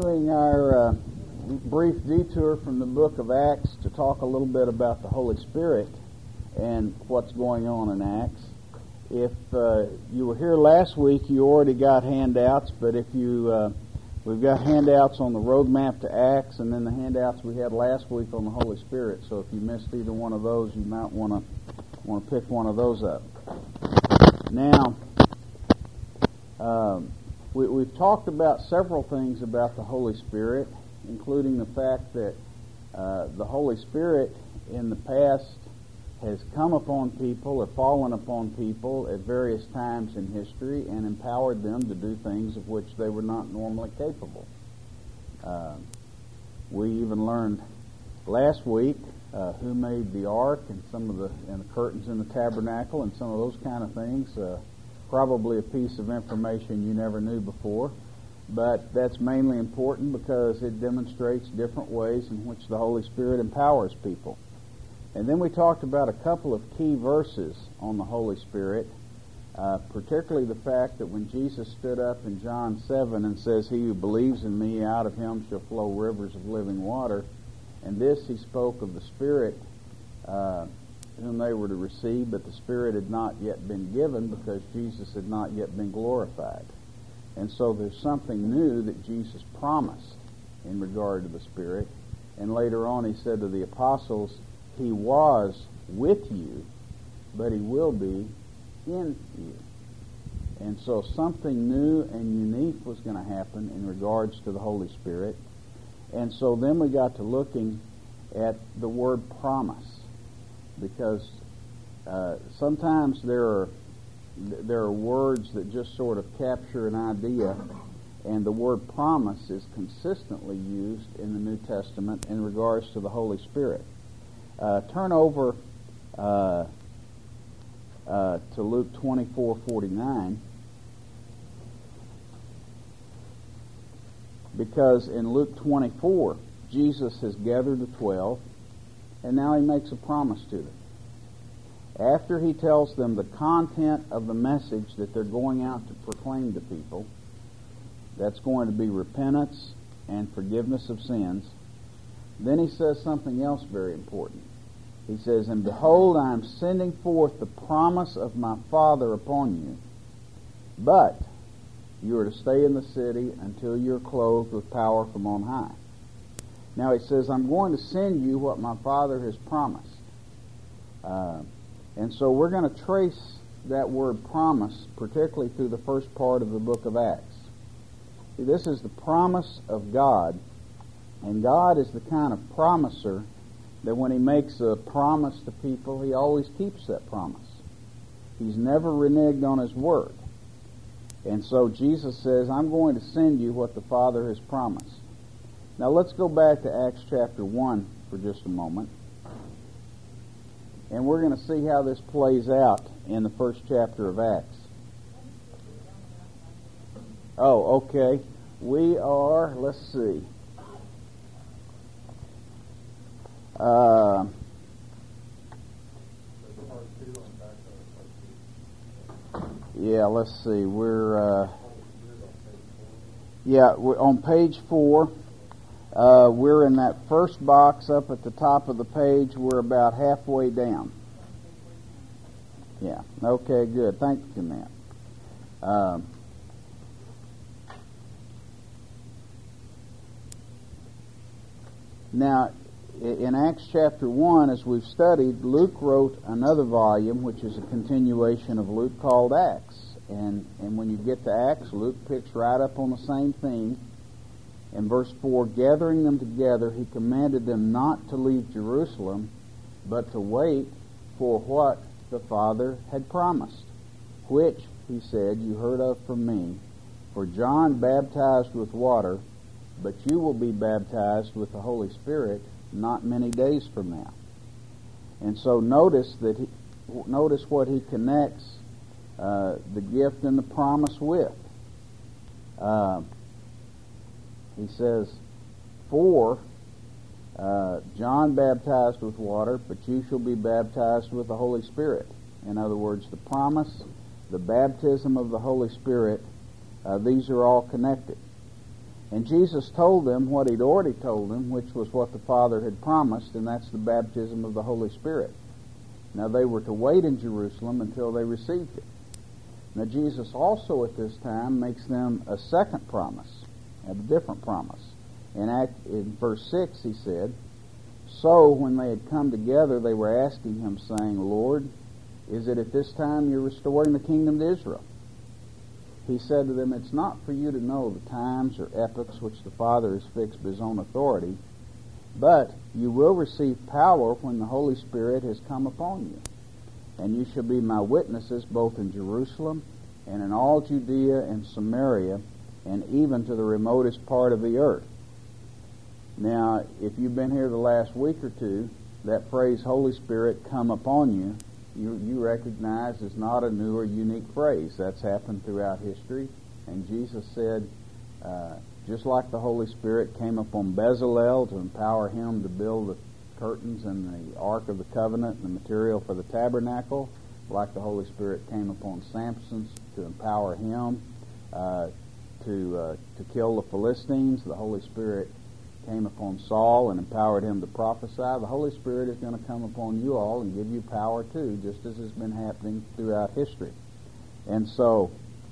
continuing our brief detour from the book of Acts to talk a little bit about the Holy Spirit and what's going on in Acts. If you were here last week, you already got handouts, but if you we've got handouts on the roadmap to Acts, and then the handouts we had last week on the Holy Spirit. So if you missed either one of those, you might want to pick one of those up. Now, we've talked about several things about the Holy Spirit, including the fact that the Holy Spirit in the past has come upon people or fallen upon people at various times in history and empowered them to do things of which they were not normally capable. We even learned last week who made the ark and some of the curtains in the tabernacle and some of those kind of things. Probably a piece of information you never knew before, but that's mainly important because it demonstrates different ways in which the Holy Spirit empowers people. And then we talked about a couple of key verses on the Holy Spirit, particularly the fact that when Jesus stood up in John 7 and says, "He who believes in me, out of him shall flow rivers of living water," and this he spoke of the Spirit whom they were to receive, but the Spirit had not yet been given because Jesus had not yet been glorified. And so there's something new that Jesus promised in regard to the Spirit. And later on he said to the apostles, "He was with you, but he will be in you." And so something new and unique was going to happen in regards to the Holy Spirit. And so then we got to looking at the word promise, because sometimes there are words that just sort of capture an idea, and the word promise is consistently used in the New Testament in regards to the Holy Spirit. Turn over to Luke 24:49, because in Luke 24, Jesus has gathered the 12, and now he makes a promise to them. After he tells them the content of the message that they're going out to proclaim to people, that's going to be repentance and forgiveness of sins, then he says something else very important. He says, "And behold, I am sending forth the promise of my Father upon you, but you are to stay in the city until you're clothed with power from on high." Now he says, "I'm going to send you what my Father has promised." And so we're going to trace that word promise, particularly through the first part of the book of Acts. See, this is the promise of God, and God is the kind of promiser that when he makes a promise to people, he always keeps that promise. He's never reneged on his word. And so Jesus says, "I'm going to send you what the Father has promised." Now let's go back to Acts chapter 1 for just a moment. And we're going to see how this plays out in the first chapter of Acts. Oh, okay. We are, let's see. Yeah, let's see. We're on page 4. We're in that first box up at the top of the page. We're about halfway down. Yeah. Okay, good. Thank you, Matt. Now, in Acts chapter 1, as we've studied, Luke wrote another volume, which is a continuation of Luke, called Acts. And when you get to Acts, Luke picks right up on the same theme. In verse 4, "Gathering them together, he commanded them not to leave Jerusalem, but to wait for what the Father had promised, which, he said, you heard of from me. For John baptized with water, but you will be baptized with the Holy Spirit not many days from now." And so notice what he connects the gift and the promise with. He says, "For John baptized with water, but you shall be baptized with the Holy Spirit." In other words, the promise, the baptism of the Holy Spirit, these are all connected. And Jesus told them what he'd already told them, which was what the Father had promised, and that's the baptism of the Holy Spirit. Now they were to wait in Jerusalem until they received it. Now Jesus also at this time makes them a second promise, a different promise. In verse 6 he said, "So when they had come together, they were asking him, saying, Lord, is it at this time you're restoring the kingdom to Israel?" He said to them, "It's not for you to know the times or epochs which the Father has fixed by his own authority, but you will receive power when the Holy Spirit has come upon you. And you shall be my witnesses both in Jerusalem and in all Judea and Samaria and even to the remotest part of the earth." Now, if you've been here the last week or two, that phrase, Holy Spirit come upon you, you recognize is not a new or unique phrase. That's happened throughout history. And Jesus said, just like the Holy Spirit came upon Bezalel to empower him to build the curtains and the Ark of the Covenant and the material for the tabernacle, like the Holy Spirit came upon Samson to empower him to kill the Philistines, the Holy Spirit came upon Saul and empowered him to prophesy. The Holy Spirit is going to come upon you all and give you power too, just as has been happening throughout history. And so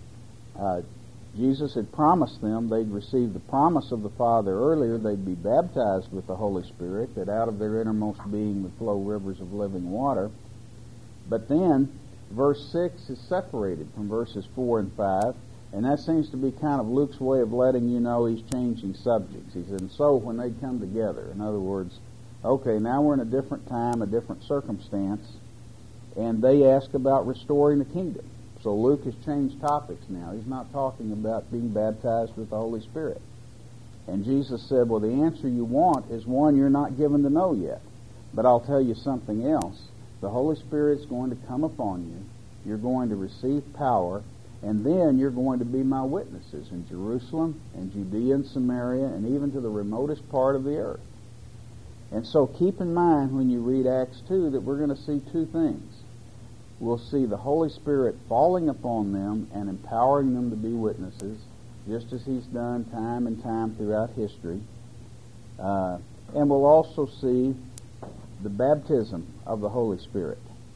Jesus had promised them they'd receive the promise of the Father earlier. They'd be baptized with the Holy Spirit, that out of their innermost being would flow rivers of living water. But then verse 6 is separated from verses 4 and 5. And that seems to be kind of Luke's way of letting you know he's changing subjects. He said, and so when they come together, in other words, okay, now we're in a different time, a different circumstance, and they ask about restoring the kingdom. So Luke has changed topics now. He's not talking about being baptized with the Holy Spirit. And Jesus said, well, the answer you want is one you're not given to know yet. But I'll tell you something else. The Holy Spirit's going to come upon you. You're going to receive power. And then you're going to be my witnesses in Jerusalem and Judea and Samaria and even to the remotest part of the earth. And so keep in mind when you read Acts 2 that we're going to see two things. We'll see the Holy Spirit falling upon them and empowering them to be witnesses, just as he's done time and time throughout history. And we'll also see the baptism of the Holy Spirit.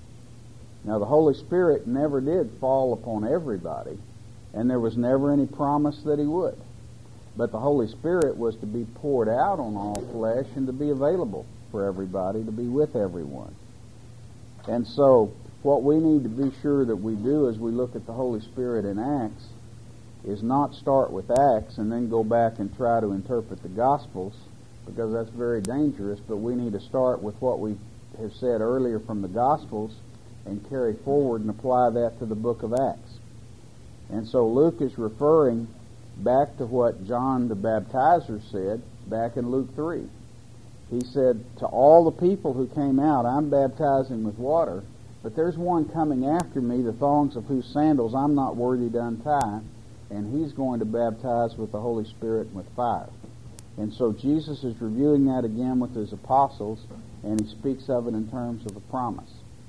Now, the Holy Spirit never did fall upon everybody, and there was never any promise that he would. But the Holy Spirit was to be poured out on all flesh and to be available for everybody, to be with everyone. And so, what we need to be sure that we do as we look at the Holy Spirit in Acts is not start with Acts and then go back and try to interpret the Gospels, because that's very dangerous, but we need to start with what we have said earlier from the Gospels and carry forward and apply that to the book of Acts. And so Luke is referring back to what John the Baptizer said back in Luke 3. He said, to all the people who came out, I'm baptizing with water, but there's one coming after me, the thongs of whose sandals I'm not worthy to untie, and he's going to baptize with the Holy Spirit and with fire. And so Jesus is reviewing that again with his apostles, and he speaks of it in terms of a promise.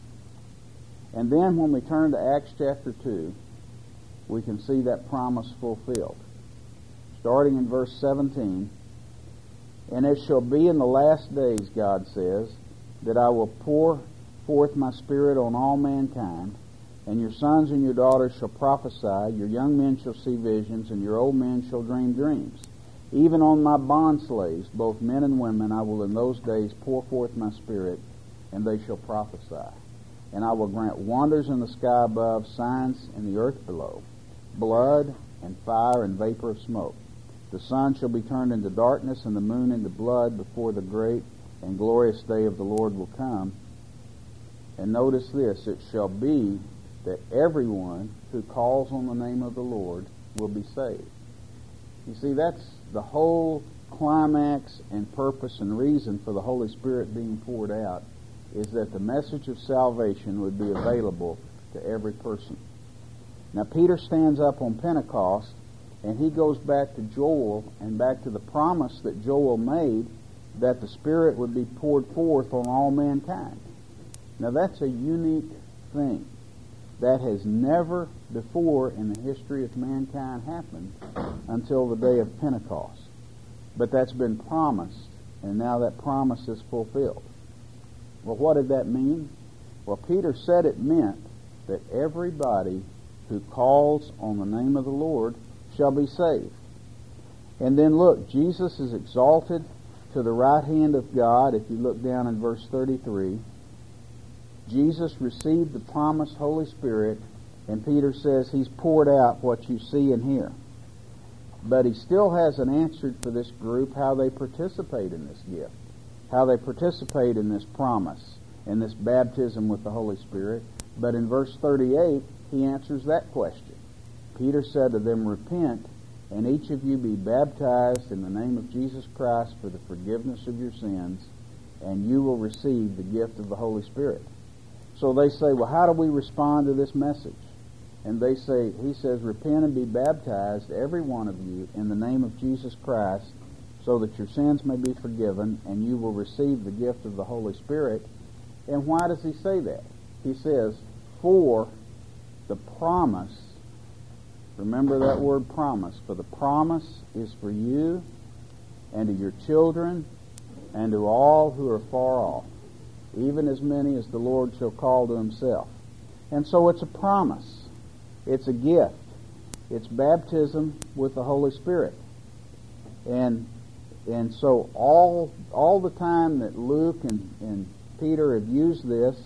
And then when we turn to Acts chapter 2, we can see that promise fulfilled. Starting in verse 17, and it shall be in the last days, God says, that I will pour forth my Spirit on all mankind, and your sons and your daughters shall prophesy, your young men shall see visions, and your old men shall dream dreams. Even on my bondslaves, both men and women, I will in those days pour forth my Spirit, and they shall prophesy. And I will grant wonders in the sky above, signs in the earth below, blood and fire and vapor of smoke. The sun shall be turned into darkness and the moon into blood before the great and glorious day of the Lord will come. And notice this, it shall be that everyone who calls on the name of the Lord will be saved. You see, that's the whole climax and purpose and reason for the Holy Spirit being poured out, is that the message of salvation would be available to every person. Now, Peter stands up on Pentecost, and he goes back to Joel and back to the promise that Joel made that the Spirit would be poured forth on all mankind. Now, that's a unique thing. That has never before in the history of mankind happened until the day of Pentecost. But that's been promised, and now that promise is fulfilled. Well, what did that mean? Well, Peter said it meant that everybody who calls on the name of the Lord shall be saved. And then look, Jesus is exalted to the right hand of God. If you look down in verse 33, Jesus received the promised Holy Spirit, and Peter says he's poured out what you see and hear. But he still hasn't answered for this group how they participate in this gift, how they participate in this promise, in this baptism with the Holy Spirit. But in verse 38, he answers that question. Peter said to them, "Repent, and each of you be baptized in the name of Jesus Christ for the forgiveness of your sins, and you will receive the gift of the Holy Spirit." So they say, well, how do we respond to this message? And they say, he says, "Repent and be baptized, every one of you, in the name of Jesus Christ, so that your sins may be forgiven, and you will receive the gift of the Holy Spirit." And why does he say that? He says, for the promise, remember that word promise, for the promise is for you and to your children and to all who are far off, even as many as the Lord shall call to himself. And so it's a promise. It's a gift. It's baptism with the Holy Spirit. And so all the time that Luke and Peter have used this,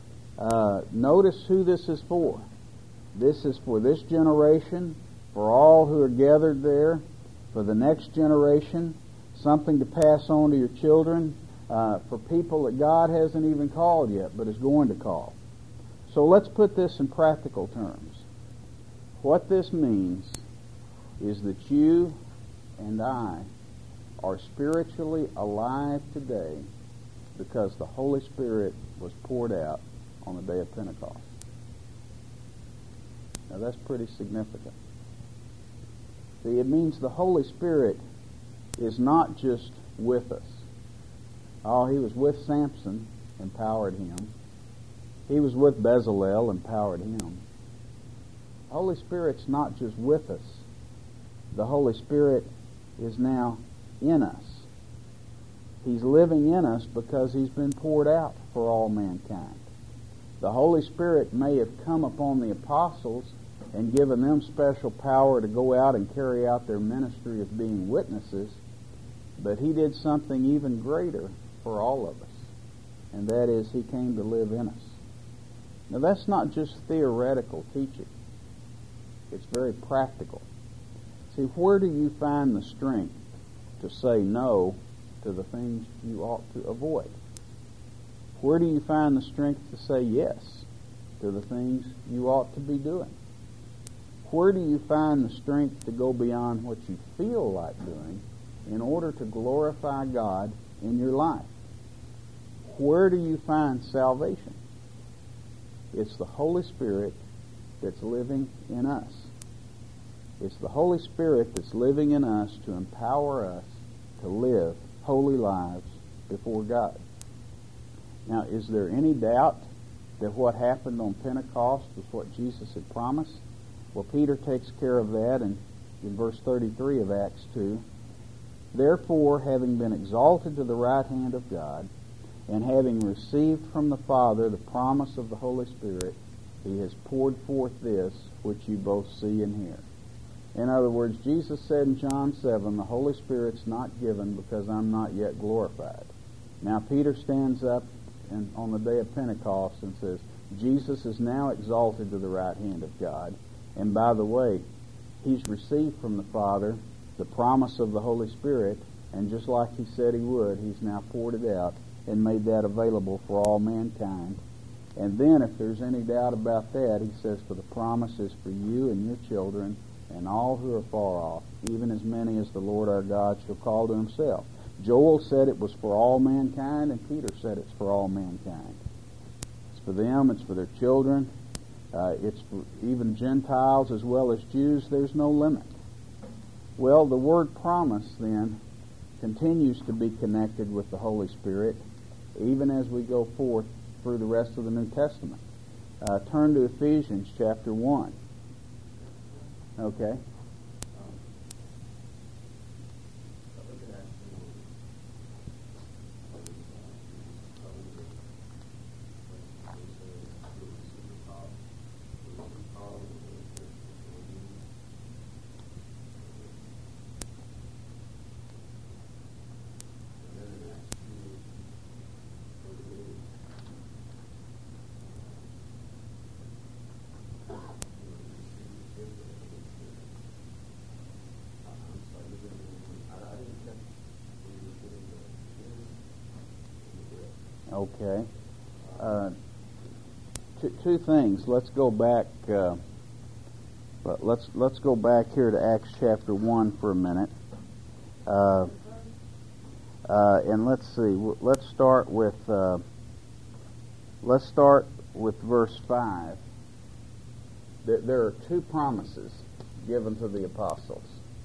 notice who this is for. This is for this generation, for all who are gathered there, for the next generation, something to pass on to your children, for people that God hasn't even called yet, but is going to call. So let's put this in practical terms. What this means is that you and I are spiritually alive today because the Holy Spirit was poured out on the day of Pentecost. Now that's pretty significant. See, it means the Holy Spirit is not just with us. Oh, he was with Samson, empowered him. He was with Bezalel, empowered him. The Holy Spirit's not just with us. The Holy Spirit is now in us. He's living in us because he's been poured out for all mankind. The Holy Spirit may have come upon the apostles and given them special power to go out and carry out their ministry of being witnesses, but he did something even greater for all of us, and that is he came to live in us. Now that's not just theoretical teaching. It's very practical. See, where do you find the strength to say no to the things you ought to avoid? Where do you find the strength to say yes to the things you ought to be doing? Where do you find the strength to go beyond what you feel like doing in order to glorify God in your life? Where do you find salvation? It's the Holy Spirit that's living in us. It's the Holy Spirit that's living in us to empower us to live holy lives before God. Now, is there any doubt that what happened on Pentecost was what Jesus had promised? Well, Peter takes care of that in verse 33 of Acts 2. "Therefore, having been exalted to the right hand of God, and having received from the Father the promise of the Holy Spirit, he has poured forth this which you both see and hear." In other words, Jesus said in John 7, the Holy Spirit's not given because I'm not yet glorified. Now Peter stands up on the day of Pentecost and says, Jesus is now exalted to the right hand of God. And by the way, he's received from the Father the promise of the Holy Spirit, and just like he said he would, he's now poured it out and made that available for all mankind. And then if there's any doubt about that, he says, "For the promise is for you and your children and all who are far off, even as many as the Lord our God shall call to himself." Joel said it was for all mankind, and Peter said it's for all mankind. It's for them, it's for their children, it's for even Gentiles as well as Jews. There's no limit. Well, the word promise then continues to be connected with the Holy Spirit even as we go forth through the rest of the New Testament. Turn to Ephesians chapter 1. Okay. Looking at Okay. Two things. Let's go back. Let's go back here to Acts chapter 1 for a minute. And let's see. Let's start with verse 5. There are two promises given to the apostles.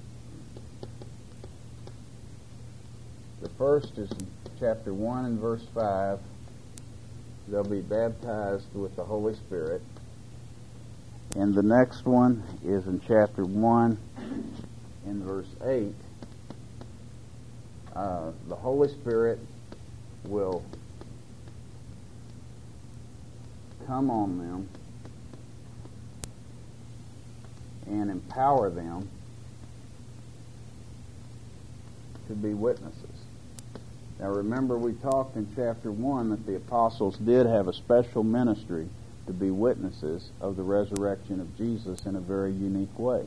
The first is in chapter 1 and verse 5. They'll be baptized with the Holy Spirit. And the next one is in chapter 1 in verse 8. The Holy Spirit will come on them and empower them to be witnesses. Now remember, we talked in chapter 1 that the apostles did have a special ministry to be witnesses of the resurrection of Jesus in a very unique way.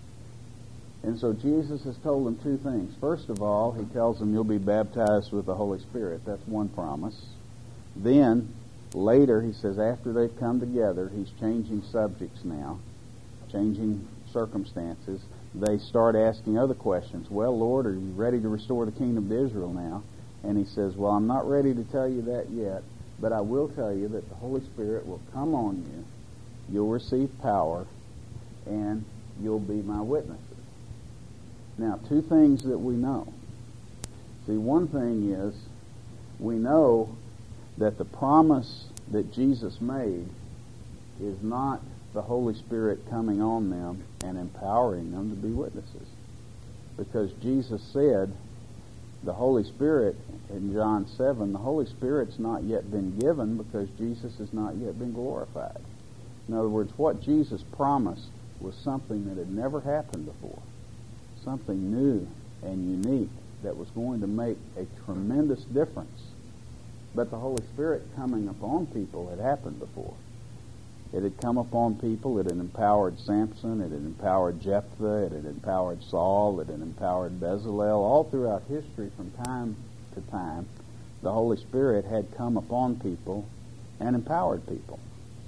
And so Jesus has told them two things. First of all, he tells them you'll be baptized with the Holy Spirit. That's one promise. Then, later, he says after they've come together, he's changing subjects now, changing circumstances. They start asking other questions. Well, Lord, are you ready to restore the kingdom to Israel now? And he says, well, I'm not ready to tell you that yet, but I will tell you that the Holy Spirit will come on you, you'll receive power, and you'll be my witnesses. Now, two things that we know. See, one thing is, we know that the promise that Jesus made is not the Holy Spirit coming on them and empowering them to be witnesses. Because Jesus said, the Holy Spirit, in John 7, the Holy Spirit's not yet been given because Jesus has not yet been glorified. In other words, what Jesus promised was something that had never happened before. Something new and unique that was going to make a tremendous difference. But the Holy Spirit coming upon people had happened before. It had come upon people. It had empowered Samson. It had empowered Jephthah. It had empowered Saul. It had empowered Bezalel. All throughout history, from time to time, the Holy Spirit had come upon people and empowered people.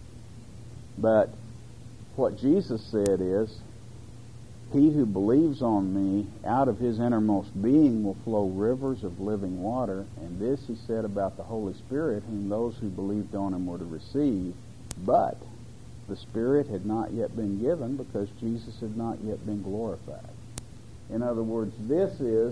But what Jesus said is, he who believes on me, out of his innermost being will flow rivers of living water. And this he said about the Holy Spirit, whom those who believed on him were to receive. But the Spirit had not yet been given because Jesus had not yet been glorified. In other words, this is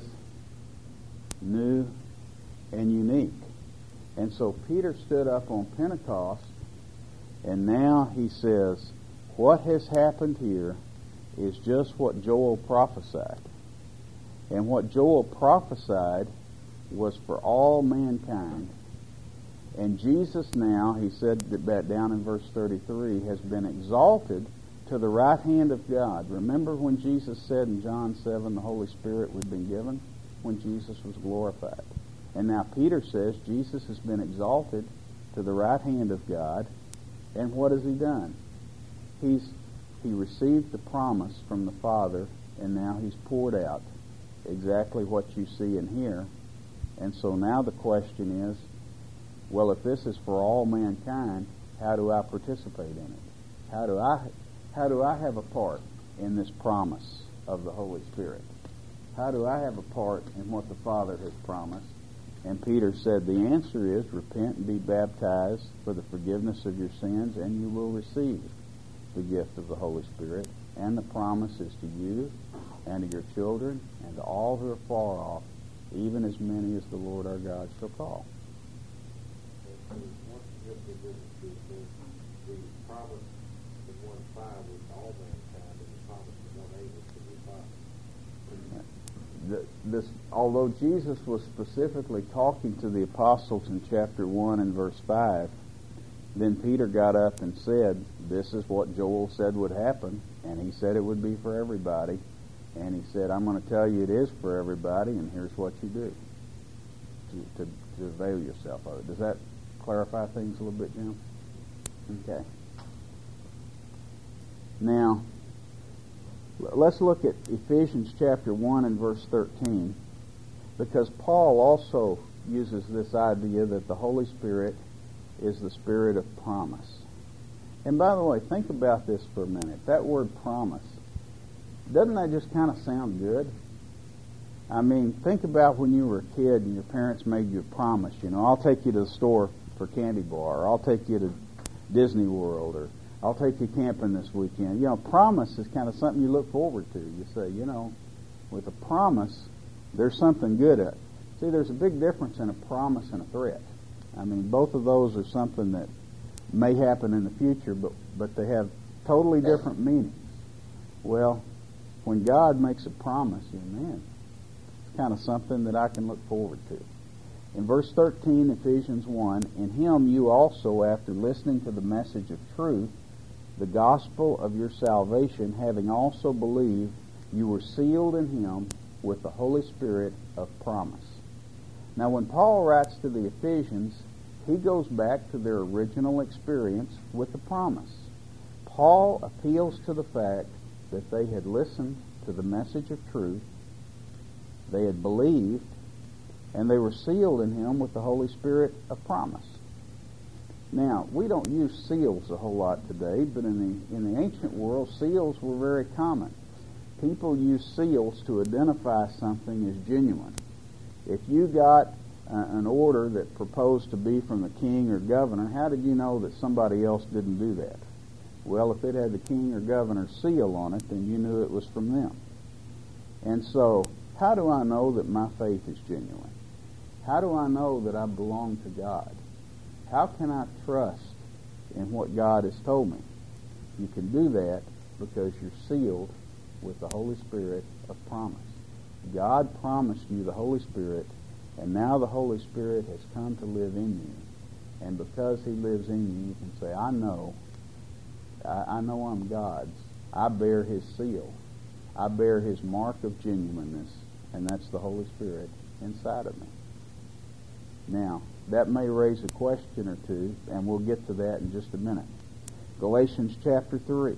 new and unique. And so Peter stood up on Pentecost, and now he says, what has happened here is just what Joel prophesied. And what Joel prophesied was for all mankind. And Jesus now, he said that down in verse 33, has been exalted to the right hand of God. Remember when Jesus said in John 7 the Holy Spirit would be given? When Jesus was glorified. And now Peter says Jesus has been exalted to the right hand of God. And what has he done? He received the promise from the Father, and now he's poured out exactly what you see and hear. And so now the question is, well, if this is for all mankind, how do I participate in it? How do I have a part in this promise of the Holy Spirit? How do I have a part in what the Father has promised? And Peter said the answer is repent and be baptized for the forgiveness of your sins, and you will receive the gift of the Holy Spirit. And the promise is to you and to your children and to all who are far off, even as many as the Lord our God shall call. The promise in 1:5 was all mankind, and the promise in 1:8 was to the apostles. Although Jesus was specifically talking to the apostles in chapter 1 and verse 5, then Peter got up and said, this is what Joel said would happen, and he said it would be for everybody. And he said, I'm going to tell you it is for everybody, and here's what you do to avail yourself of it. Does that clarify things a little bit, Jim? Okay. Now, let's look at Ephesians chapter 1 and verse 13, because Paul also uses this idea that the Holy Spirit is the Spirit of promise. And by the way, think about this for a minute. That word promise, doesn't that just kind of sound good? I mean, think about when you were a kid and your parents made you a promise. You know, I'll take you to the store for candy bar, or I'll take you to Disney World, or I'll take you camping this weekend. You know, promise is kind of something you look forward to. You say, you know, with a promise, there's something good at it. See, there's a big difference in a promise and a threat. I mean, both of those are something that may happen in the future, but they have totally different meanings. Well, when God makes a promise, man, it's kind of something that I can look forward to. In verse 13, Ephesians 1, in him you also, after listening to the message of truth, the gospel of your salvation, having also believed, you were sealed in him with the Holy Spirit of promise. Now, when Paul writes to the Ephesians, he goes back to their original experience with the promise. Paul appeals to the fact that they had listened to the message of truth, they had believed, and they were sealed in him with the Holy Spirit of promise. Now, we don't use seals a whole lot today, but in the ancient world, seals were very common. People used seals to identify something as genuine. If you got an order that proposed to be from the king or governor, how did you know that somebody else didn't do that? Well, if it had the king or governor's seal on it, then you knew it was from them. And so, how do I know that my faith is genuine? How do I know that I belong to God? How can I trust in what God has told me? You can do that because you're sealed with the Holy Spirit of promise. God promised you the Holy Spirit, and now the Holy Spirit has come to live in you. And because he lives in you, you can say, I know I'm God's. I bear his seal. I bear his mark of genuineness, and that's the Holy Spirit inside of me. Now, that may raise a question or two, and we'll get to that in just a minute. Galatians chapter 3.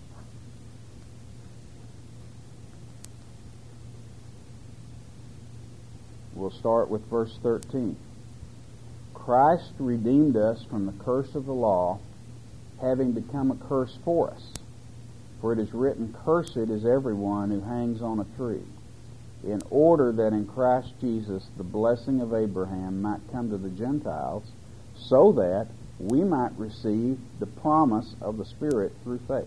We'll start with verse 13. Christ redeemed us from the curse of the law, having become a curse for us. For it is written, cursed is everyone who hangs on a tree, in order that in Christ Jesus the blessing of Abraham might come to the Gentiles, so that we might receive the promise of the Spirit through faith.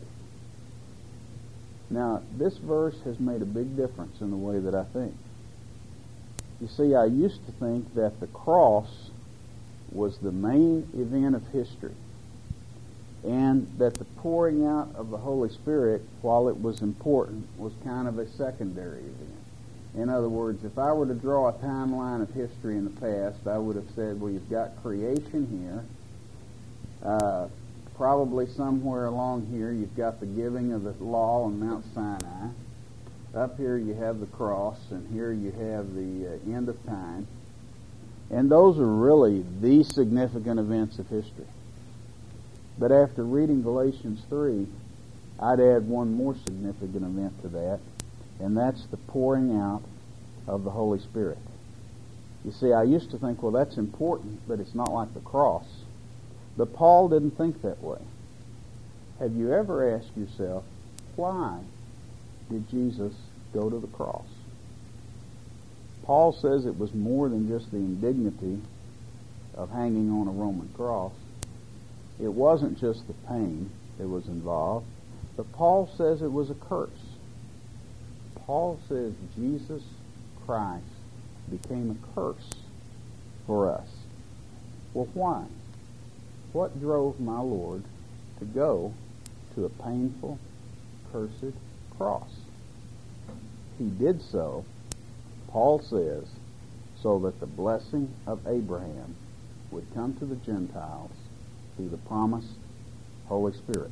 Now, this verse has made a big difference in the way that I think. You see, I used to think that the cross was the main event of history, and that the pouring out of the Holy Spirit, while it was important, was kind of a secondary event. In other words, if I were to draw a timeline of history in the past, I would have said, well, you've got creation here. Probably somewhere along here, you've got the giving of the law on Mount Sinai. Up here you have the cross, and here you have the end of time. And those are really the significant events of history. But after reading Galatians 3, I'd add one more significant event to that, and that's the pouring out of the Holy Spirit. You see, I used to think, well, that's important, but it's not like the cross. But Paul didn't think that way. Have you ever asked yourself, why did Jesus go to the cross? Paul says it was more than just the indignity of hanging on a Roman cross. It wasn't just the pain that was involved, but Paul says it was a curse. Paul says Jesus Christ became a curse for us. Well, why? What drove my Lord to go to a painful, cursed cross? He did so, Paul says, so that the blessing of Abraham would come to the Gentiles through the promised Holy Spirit.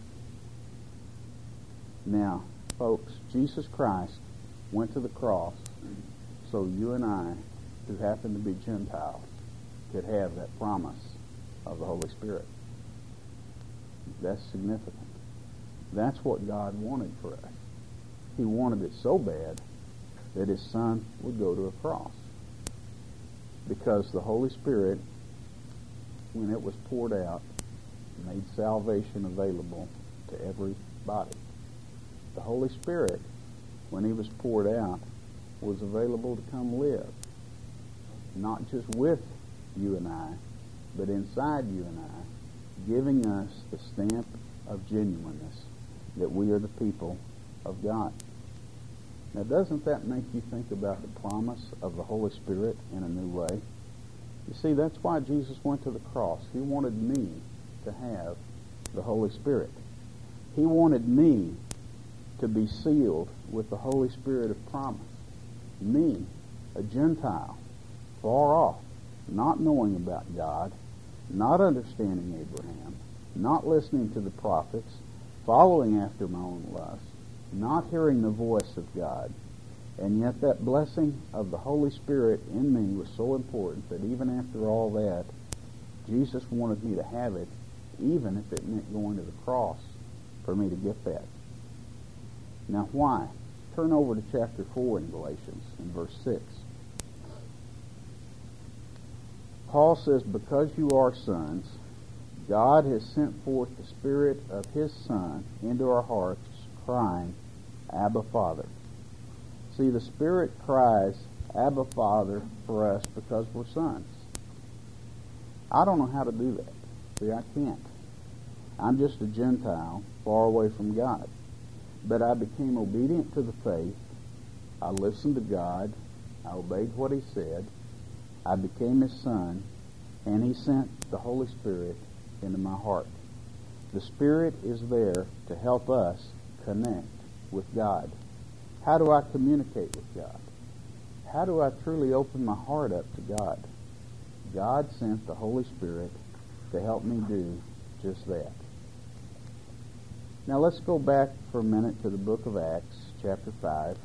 Now, folks, Jesus Christ went to the cross so you and I, who happen to be Gentiles, could have that promise of the Holy Spirit. That's significant. That's what God wanted for us. He wanted it so bad that his Son would go to a cross. Because the Holy Spirit, when it was poured out, made salvation available to everybody. The Holy Spirit, when He was poured out, was available to come live, not just with you and I, but inside you and I, giving us the stamp of genuineness that we are the people of God. Now, doesn't that make you think about the promise of the Holy Spirit in a new way? You see, that's why Jesus went to the cross. He wanted me to have the Holy Spirit. He wanted me to be sealed with the Holy Spirit of promise. Me, a Gentile, far off, not knowing about God, not understanding Abraham, not listening to the prophets, following after my own lust, not hearing the voice of God. And yet that blessing of the Holy Spirit in me was so important that even after all that, Jesus wanted me to have it, even if it meant going to the cross for me to get that. Now why? Turn over to chapter 4 in Galatians, in verse 6. Paul says, because you are sons, God has sent forth the Spirit of His Son into our hearts, crying, Abba, Father. See, the Spirit cries, Abba, Father, for us because we're sons. I don't know how to do that. See, I can't. I'm just a Gentile, far away from God. But I became obedient to the faith. I listened to God. I obeyed what He said. I became His son, and He sent the Holy Spirit into my heart. The Spirit is there to help us connect with God. How do I communicate with God? How do I truly open my heart up to God? God sent the Holy Spirit to help me do just that. Now let's go back for a minute to the book of Acts, chapter 5.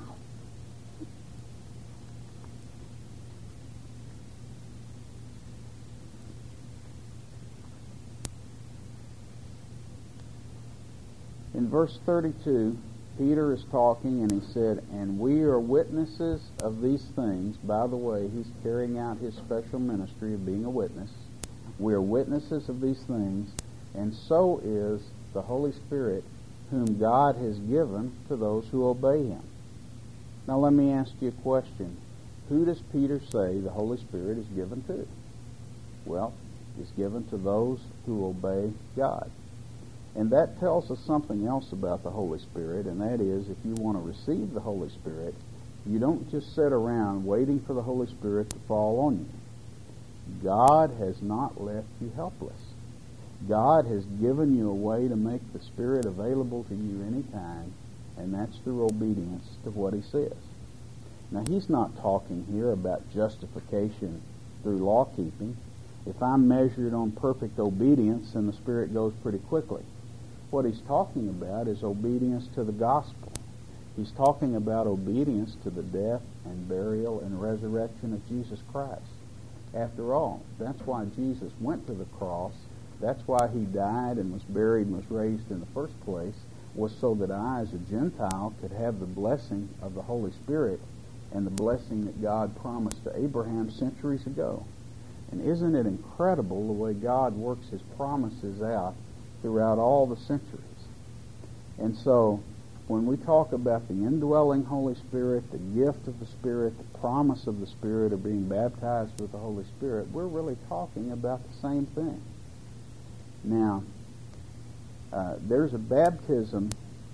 In verse 32, Peter is talking and he said, and we are witnesses of these things. By the way, he's carrying out his special ministry of being a witness. We are witnesses of these things, and so is the Holy Spirit, whom God has given to those who obey Him. Now let me ask you a question. Who does Peter say the Holy Spirit is given to? Well, it's given to those who obey God. And that tells us something else about the Holy Spirit, and that is, if you want to receive the Holy Spirit, you don't just sit around waiting for the Holy Spirit to fall on you. God has not left you helpless. God has given you a way to make the Spirit available to you anytime, and that's through obedience to what He says. Now, He's not talking here about justification through law keeping. If I'm measured on perfect obedience, then the Spirit goes pretty quickly. What He's talking about is obedience to the gospel. He's talking about obedience to the death and burial and resurrection of Jesus Christ. After all, that's why Jesus went to the cross. That's why He died and was buried and was raised in the first place, was so that I, as a Gentile, could have the blessing of the Holy Spirit and the blessing that God promised to Abraham centuries ago. And isn't it incredible the way God works His promises out throughout all the centuries? And so, when we talk about the indwelling Holy Spirit, the gift of the Spirit, the promise of the Spirit, of being baptized with the Holy Spirit, we're really talking about the same thing. Now, there's a baptism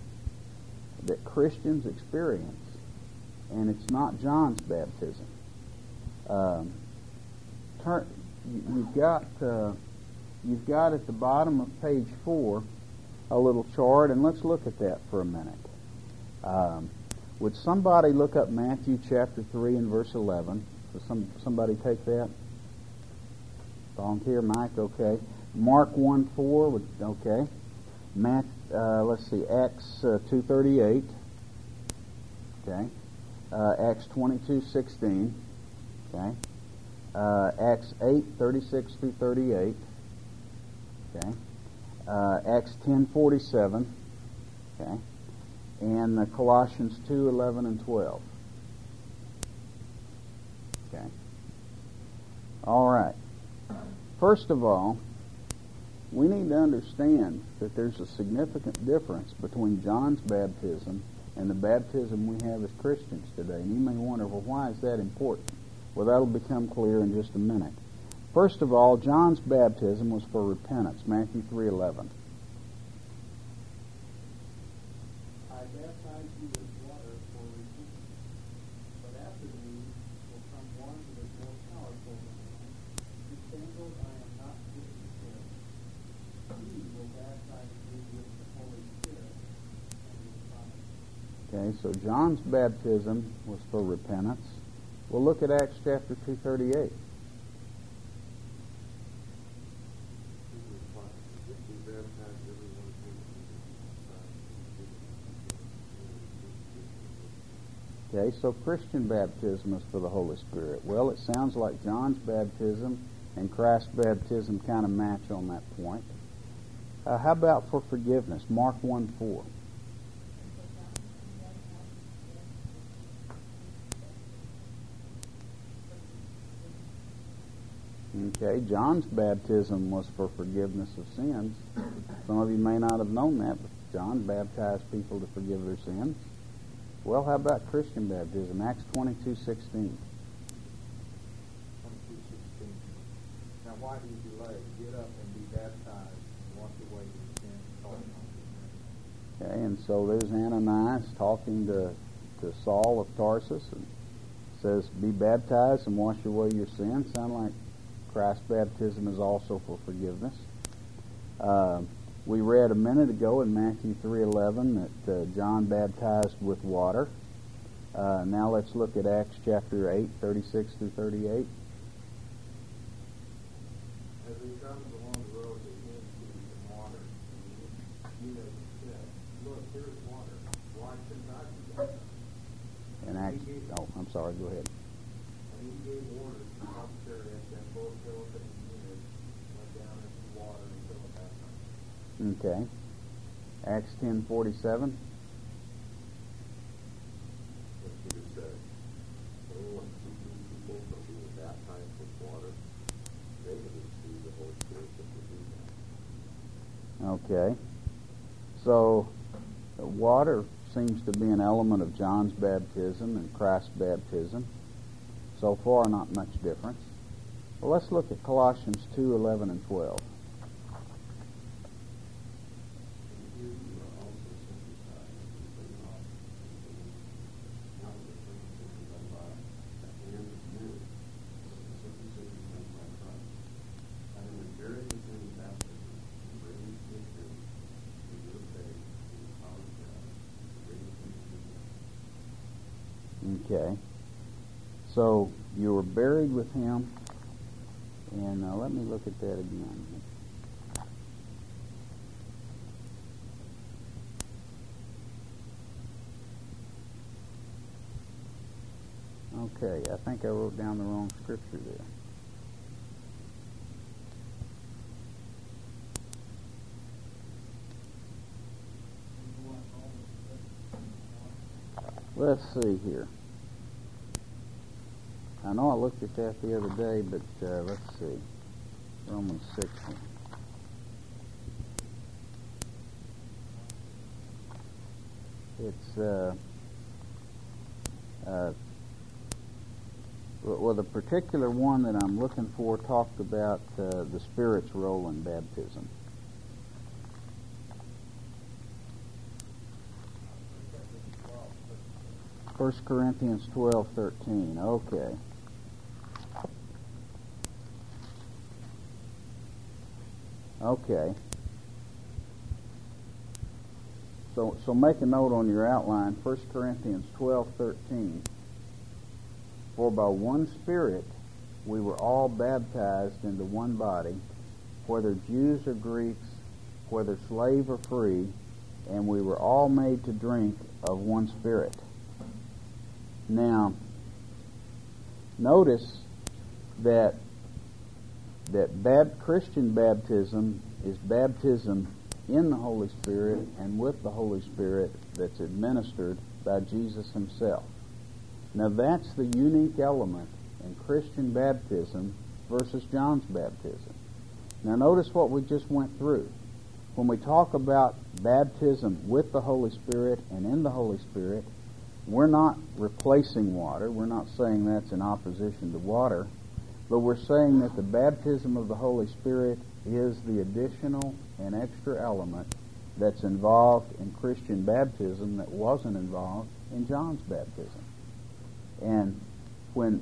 that Christians experience, and it's not John's baptism. You've got at the bottom of page 4 a little chart, and let's look at that for a minute. Would somebody look up Matthew chapter 3 and verse 11? So somebody take that? Volunteer, Mike, okay. Mark 1:4, okay. Let's see, Acts 2:38, okay. Acts 22:16, okay. Acts 8:36 through 38, okay. Acts 10:47, okay. And Colossians 2:11 and 12, okay. All right. First of all, we need to understand that there's a significant difference between John's baptism and the baptism we have as Christians today. And you may wonder, well, why is that important? Well, that'll become clear in just a minute. First of all, John's baptism was for repentance, Matthew 3:11. I baptize you with water for repentance, but after me will come one who is more powerful than I, whose sandals I am not fit to carry. He will baptize you with the Holy Spirit and with fire. Okay, so John's baptism was for repentance. We'll look at Acts chapter 2:38. Okay, so Christian baptism is for the Holy Spirit. Well, it sounds like John's baptism and Christ's baptism kind of match on that point. How about for forgiveness? Mark 1:4. Okay, John's baptism was for forgiveness of sins. Some of you may not have known that, but John baptized people to forgive their sins. Well, how about Christian baptism? Acts 22:16. 22:16. Now, why do you delay? Get up and be baptized and wash away your sins, calling on your name. Okay, and so there's Ananias talking to Saul of Tarsus and says, be baptized and wash away your sins. Sound like Christ's baptism is also for forgiveness. We read a minute ago in Matthew 3:11 that John baptized with water. Now let's look at Acts chapter 8:36 through 38. As we traveled along the road, they came to some water. And Jesus said, look, here is water. Why shouldn't I be baptized? In Acts, I'm sorry, go ahead. And he gave orders to the chariots, and both Philip and Eunice went down into the water and Philip baptized. Okay. Acts 10:47. But Peter said, oh, and people from being baptized with water, they will receive the Holy Spirit if they do that. Okay. So water seems to be an element of John's baptism and Christ's baptism. So far, not much difference. Well, let's look at Colossians 2:11 and 12. Okay. So you were buried with him, and let me look at that again. Okay, I think I wrote down the wrong scripture there. Let's see here. I know I looked at that the other day, but let's see. Romans 6. It's well, the particular one that I'm looking for talked about the Spirit's role in baptism. First Corinthians 12:13. Okay. Okay. So make a note on your outline. 1 Corinthians 12:13. For by one Spirit we were all baptized into one body, whether Jews or Greeks, whether slave or free, and we were all made to drink of one Spirit. Now, notice that Christian baptism is baptism in the Holy Spirit and with the Holy Spirit that's administered by Jesus himself. Now that's the unique element in Christian baptism versus John's baptism. Now notice what we just went through. When we talk about baptism with the Holy Spirit and in the Holy Spirit, we're not replacing water. We're not saying that's in opposition to water. But we're saying that the baptism of the Holy Spirit is the additional and extra element that's involved in Christian baptism that wasn't involved in John's baptism. And when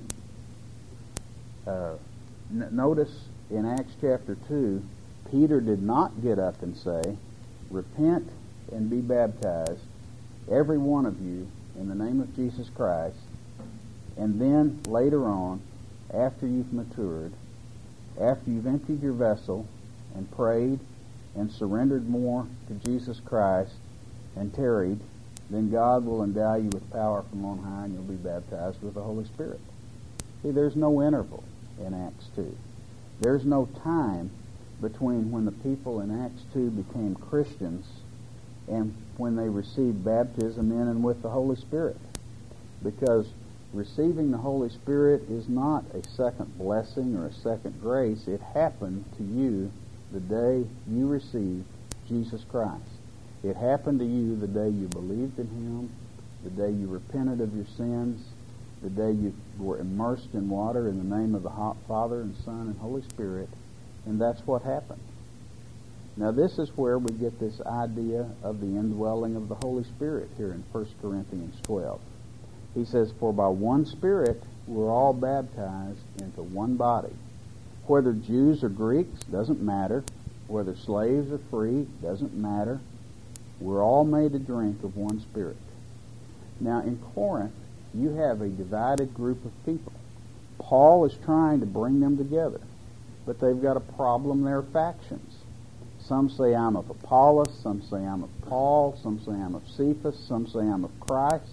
notice in Acts chapter 2, Peter did not get up and say, "Repent and be baptized, every one of you, in the name of Jesus Christ," and then later on, after you've matured, after you've emptied your vessel and prayed and surrendered more to Jesus Christ and tarried, then God will endow you with power from on high and you'll be baptized with the Holy Spirit. See, there's no interval in Acts 2. There's no time between when the people in Acts 2 became Christians and when they received baptism in and with the Holy Spirit. Because receiving the Holy Spirit is not a second blessing or a second grace. It happened to you the day you received Jesus Christ. It happened to you the day you believed in Him, the day you repented of your sins, the day you were immersed in water in the name of the Father and Son and Holy Spirit, and that's what happened. Now this is where we get this idea of the indwelling of the Holy Spirit here in 1 Corinthians 12. He says, "For by one Spirit we're all baptized into one body. Whether Jews or Greeks, doesn't matter. Whether slaves or free, doesn't matter. We're all made to drink of one Spirit." Now in Corinth, you have a divided group of people. Paul is trying to bring them together, but they've got a problem. They're factions. Some say I'm of Apollos, some say I'm of Paul, some say I'm of Cephas, some say I'm of Christ.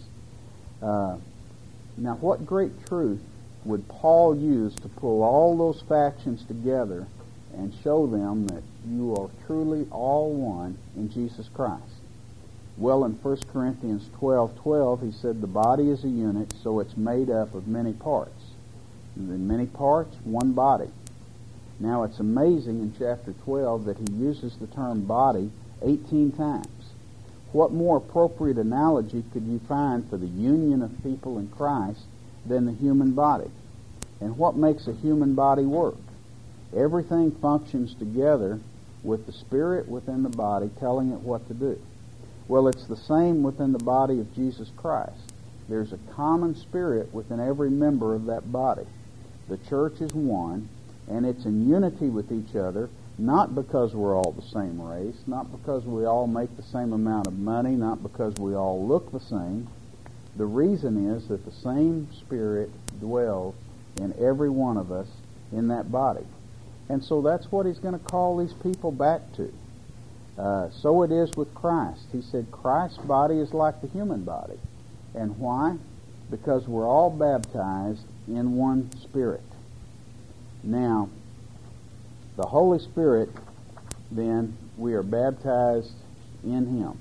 Now what great truth would Paul use to pull all those factions together and show them that you are truly all one in Jesus Christ? Well, in 1 Corinthians 12:12, he said the body is a unit, so it's made up of many parts. And the many parts, one body. Now it's amazing in chapter 12 that he uses the term body 18 times. What more appropriate analogy could you find for the union of people in Christ than the human body? And what makes a human body work? Everything functions together with the Spirit within the body telling it what to do. Well, it's the same within the body of Jesus Christ. There's a common Spirit within every member of that body. The church is one, and it's in unity with each other, not because we're all the same race, not because we all make the same amount of money, not because we all look the same. The reason is that the same Spirit dwells in every one of us in that body. And so that's what he's going to call these people back to. So it is with Christ. He said Christ's body is like the human body. And why? Because we're all baptized in one Spirit. Now, the Holy Spirit, then, we are baptized in Him.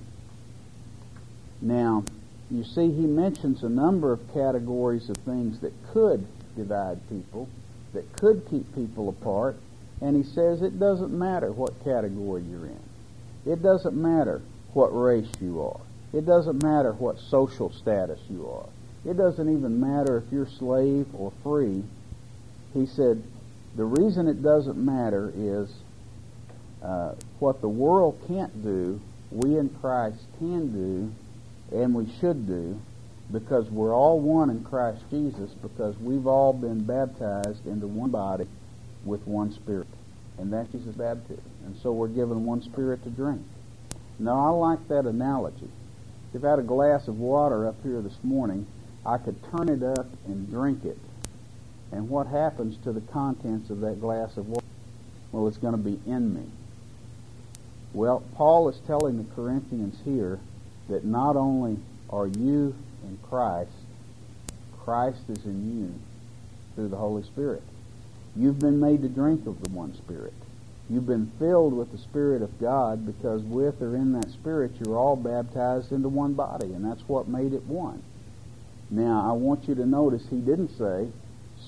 Now, you see, he mentions a number of categories of things that could divide people, that could keep people apart, and he says it doesn't matter what category you're in. It doesn't matter what race you are. It doesn't matter what social status you are. It doesn't even matter if you're slave or free. He said the reason it doesn't matter is what the world can't do, we in Christ can do, and we should do, because we're all one in Christ Jesus, because we've all been baptized into one body with one Spirit. And that's Jesus' baptism. And so we're given one Spirit to drink. Now, I like that analogy. If I had a glass of water up here this morning, I could turn it up and drink it. And what happens to the contents of that glass of water? Well, it's going to be in me. Well, Paul is telling the Corinthians here that not only are you in Christ, Christ is in you through the Holy Spirit. You've been made to drink of the one Spirit. You've been filled with the Spirit of God, because with or in that Spirit you're all baptized into one body, and that's what made it one. Now, I want you to notice he didn't say,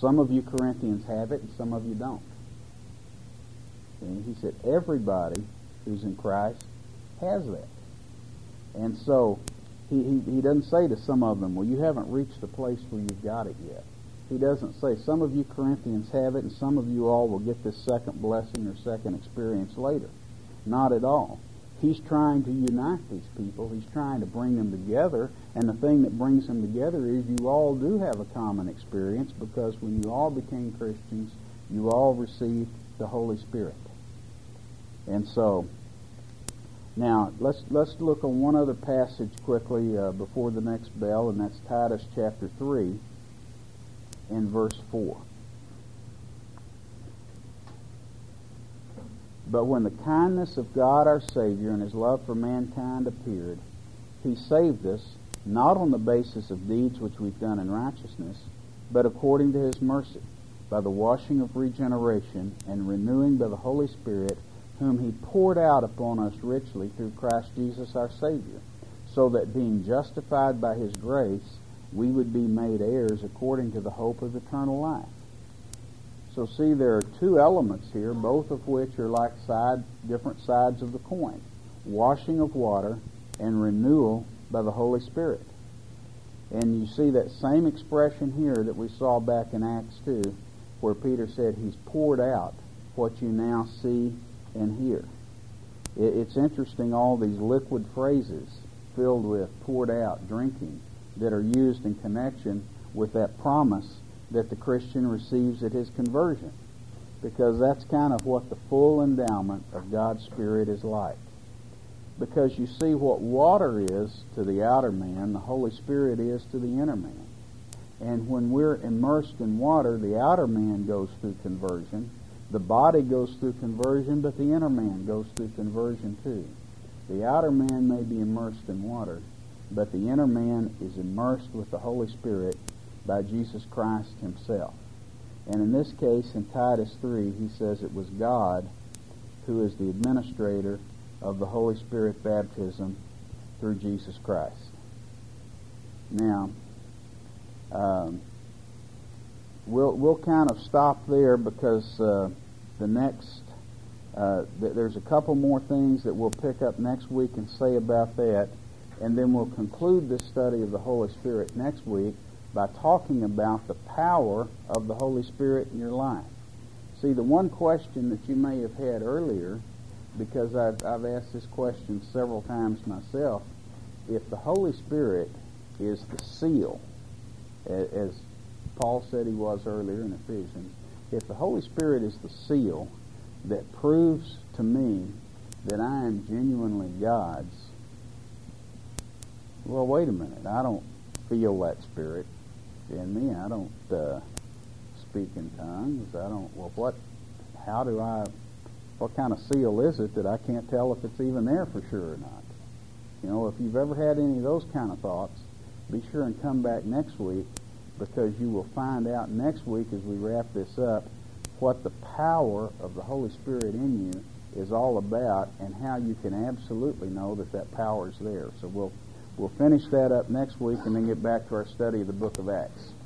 some of you Corinthians have it and some of you don't. And he said everybody who's in Christ has that. And so he doesn't say to some of them, well, you haven't reached the place where you've got it yet. He doesn't say some of you Corinthians have it and some of you all will get this second blessing or second experience later. Not at all. He's trying to unite these people. He's trying to bring them together. And the thing that brings them together is you all do have a common experience, because when you all became Christians, you all received the Holy Spirit. And so, now let's look on one other passage quickly before the next bell, and that's Titus chapter 3 and verse 4. But when the kindness of God our Savior and His love for mankind appeared, He saved us, not on the basis of deeds which we've done in righteousness, but according to His mercy, by the washing of regeneration and renewing by the Holy Spirit, whom He poured out upon us richly through Christ Jesus our Savior, so that being justified by His grace, we would be made heirs according to the hope of eternal life. So see, there are two elements here, both of which are like different sides of the coin. Washing of water and renewal by the Holy Spirit. And you see that same expression here that we saw back in Acts 2, where Peter said He's poured out what you now see and hear. It's interesting, all these liquid phrases filled with poured out, drinking, that are used in connection with that promise that the Christian receives at his conversion, because that's kind of what the full endowment of God's Spirit is like. Because you see, what water is to the outer man, the Holy Spirit is to the inner man. And when we're immersed in water, the outer man goes through conversion, the body goes through conversion, but the inner man goes through conversion too. The outer man may be immersed in water, but the inner man is immersed with the Holy Spirit by Jesus Christ Himself. And in this case, in Titus 3, he says it was God who is the administrator of the Holy Spirit baptism through Jesus Christ. Now, we'll kind of stop there, because there's a couple more things that we'll pick up next week and say about that, and then we'll conclude this study of the Holy Spirit next week by talking about the power of the Holy Spirit in your life. See, the one question that you may have had earlier, because I've asked this question several times myself, if the Holy Spirit is the seal, as Paul said he was earlier in Ephesians, if the Holy Spirit is the seal that proves to me that I am genuinely God's, well, wait a minute, I don't feel that Spirit in me. I don't speak in tongues. I don't, what kind of seal is it that I can't tell if it's even there for sure or not? You know, if you've ever had any of those kind of thoughts, be sure and come back next week, because you will find out next week as we wrap this up what the power of the Holy Spirit in you is all about, and how you can absolutely know that power is there. So we'll finish that up next week and then get back to our study of the book of Acts.